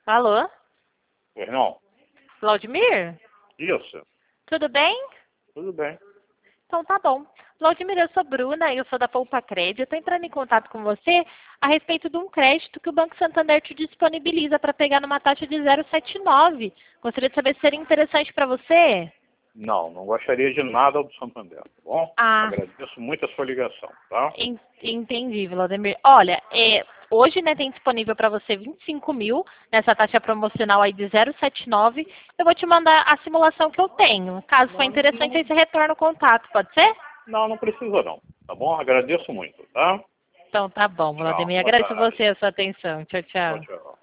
Alô? Não. Vladimir? Isso. Tudo bem? Tudo bem. Então tá bom. Vladimir, eu sou Bruna, eu sou da Poupa Crédito. Eu tô entrando em contato com você a respeito de um crédito que o Banco Santander te disponibiliza para pegar numa taxa de 0,79. Gostaria de saber se seria interessante para você. Não gostaria de nada do Santander, tá bom? Ah, Agradeço muito a sua ligação, tá? entendi, Vladimir. Olha, hoje tem disponível para você 25 mil nessa taxa promocional aí de 0,79. Eu vou te mandar a simulação que eu tenho. Caso for interessante, aí você retorna o contato, pode ser? Não precisa não, tá bom? Agradeço muito, tá? Então tá bom, Tchau, Vladimir. boa Agradeço tarde. você a sua atenção. Tchau, Tchau, tchau. tchau.